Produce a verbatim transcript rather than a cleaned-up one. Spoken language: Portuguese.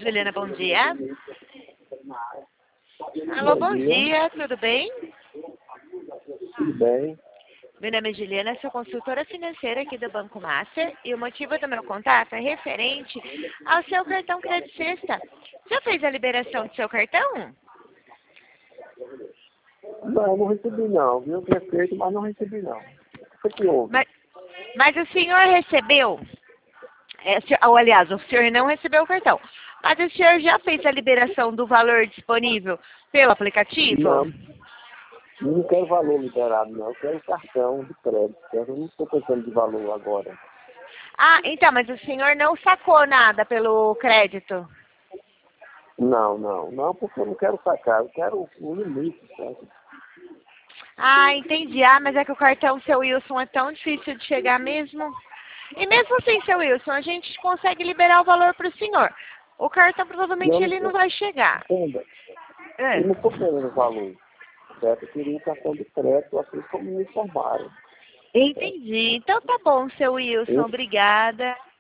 Juliana, bom dia. Alô, bom dia, tudo bem? Tudo bem? Meu nome é Juliana, sou consultora financeira aqui do Banco Master e o motivo do meu contato é referente ao seu cartão Crédito Sexta. Já fez a liberação do seu cartão? Não, não recebi não, viu? Tinha feito, mas não recebi não. O que que houve? Mas, mas o senhor recebeu, é, se- ou, aliás, o senhor não recebeu o cartão, mas o senhor já fez a liberação do valor disponível pelo aplicativo? Não, não quero valor liberado não, eu quero cartão de crédito, eu não estou pensando de valor agora. Ah, então, mas o senhor não sacou nada pelo crédito? Não, não, não, porque eu não quero sacar, eu quero o limite, certo? Ah, entendi. Ah, mas é que o cartão seu Wilson é tão difícil de chegar mesmo. E mesmo assim, seu Wilson, a gente consegue liberar o valor para o senhor. O cartão provavelmente Eu ele não não vai chegar. entenda, É. eu não estou querendo valor, certo? Eu queria um cartão de crédito, assim como me informaram. Entendi. Então tá bom, seu Wilson. Eu Obrigada.